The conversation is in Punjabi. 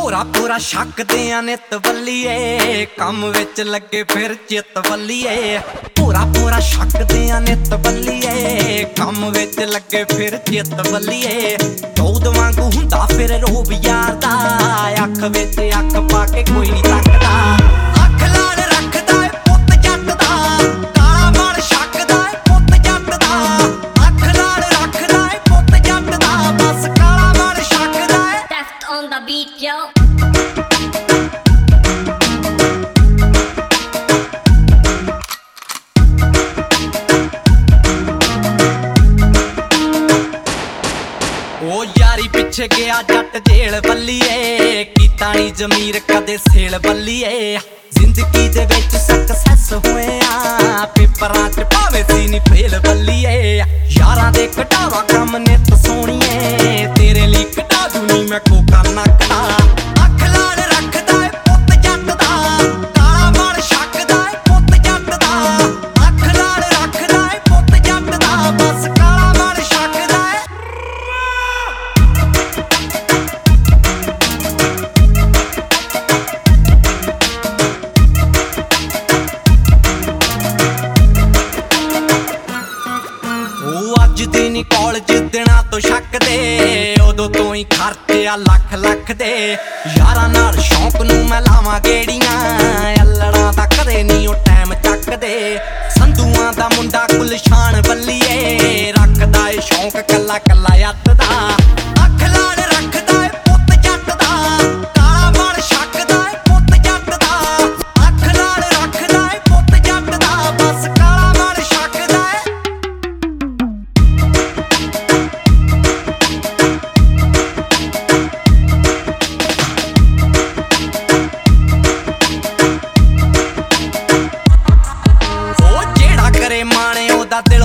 ਭੋਰਾ ਭੋਰਾ ਛੱਕਦਿਆਂ ਨਿੱਤ ਬੱਲੀਏ, ਕੰਮ ਵਿੱਚ ਲੱਗੇ ਫਿਰ ਚਿੱਤ ਬੱਲੀਏ। ਭੋਰਾ ਭੋਰਾ ਛੱਕਦਿਆਂ ਨਿੱਤ ਬੱਲੀਏ, ਕੰਮ ਵਿੱਚ ਲੱਗੇ ਫਿਰ ਚਿੱਤ ਬੱਲੀਏ। ਚੌਦ ਵਾਂਗੂ ਹੁੰਦਾ ਫਿਰ ਰੋਬ ਯਾਰ ਦਾ, ਅੱਖ ਵਿੱਚ ਅੱਖ ਪਾ ਕੇ ਕੋਈ ਨਹੀਂ ਤੱਕਦਾ। ਅੱਖ ਲਾਲ ਰੱਖਦਾ ਏ ਪੁੱਤ ਜੱਟ ਦਾ, ਕਾਲਾ ਮਨ ਛੱਕਦਾ ਏ ਪੁੱਤ ਜੱਟ ਦਾ। ਅੱਖ ਲਾਲ ਰੱਖਦਾ ਏ ਪੁੱਤ ਜੱਟ ਦਾ, ਬਸ ਕਾਲਾ ਮਨ ਛੱਕਦਾ ਏ। That's on the beat, yo. ਉਹ ਯਾਰੀ ਪਿੱਛੇ ਗਿਆ ਜੱਟ ਜੇਲ ਬੱਲੀਏ, ਕੀਤਾ ਨੀ ਜ਼ਮੀਰ ਕਦੇ ਸੇਲ ਬੱਲੀਏ। ਜ਼ਿੰਦਗੀ ਦੇ ਵਿੱਚ ਸਕਸੈਸ ਹੋਇਆ, ਪੇਪਰਾਂ 'ਚ ਭਾਵੇਂ ਸੀ ਨੀ ਫੇਲ ਬੱਲੀਏ। ਯਾਰਾਂ ਦੇ ਘਟਾਵਾ ਕੰਮ ਨਿੱਤ ਸੋਹਣੀਏ, ਤੇਰੇ ਲਈ ਘਟਾ ਦੂੰ ਨੀ ਮੈਂ ਕੋਕਾ ਨੱਕਦਾ। ਅੱਖ ਲਾਲ ਰੱਖਦਾ ਏ ਪੁੱਤ ਜੱਟ ਦਾ, ਕਾਲਾ ਮਨ ਛੱਕਦਾ ਏ ਪੁੱਤ ਜੱਟ ਦਾ। ਅੱਖ ਲਾਲ ਰੱਖਦਾ ਏ ਪੁੱਤ ਜੱਟ ਦਾ, ਬਸ ਕਾਲਾ ਮਨ ਛੱਕਦਾ ਏ। ਅੱਜ ਦੀ ਨੀ ਕਾਲਜ ਦਿਨਾਂ ਤੋਂ ਛੱਕਦੇ, ਉਦੋਂ ਤੋਂ ਹੀ ਖਰਚਿਆ ਲੱਖ ਲੱਖ ਦੇ। ਯਾਰਾਂ ਨਾਲ ਸ਼ੌਂਕ ਨੂੰ ਮੈਂ ਲਾਵਾਂ ਗੇੜੀਆਂ, ਅਲੜਾਂ ਦਾ ਕਦੇ ਨੀ ਉਹ ਟਾਈਮ ਚੱਕਦੇ। ਸੰਧੂਆਂ ਦਾ ਮੁੰਡਾ ਗੁਲਸ਼ਾਨ ਬੱਲੀਏ, ਰੱਖਦਾ ਏ ਸ਼ੌਂਕ ਕੱਲਾ ਕੱਲਾ ਅੱਤ ਦਾ। ਅੱਖ ਲਾਲ ਰੱਖਦਾ ਏ ਪੁੱਤ ਜੱਟ ਦਾ, ਕਾਲਾ ਮਨ ਛੱਕਦਾ ਏ ਪੁੱਤ ਜੱਟ ਦਾ। ਅੱਖ ਲਾਲ ਰੱਖਦਾ ਏ ਪੁੱਤ ਜੱਟ ਦਾ, ਬਸ ਕਾਲਾ ਮਨ ਛੱਕਦਾ ਏ। ਮਾਣੇ ਉਹਦਾ ਦਿਲ